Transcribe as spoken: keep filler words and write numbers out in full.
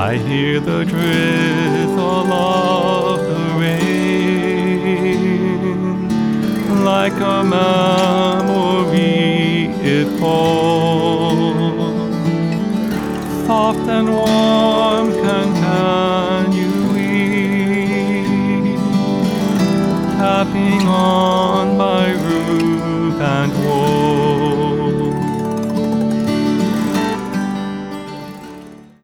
I hear the drizzle of the rain, like a memory it falls, soft and warm continually, tapping on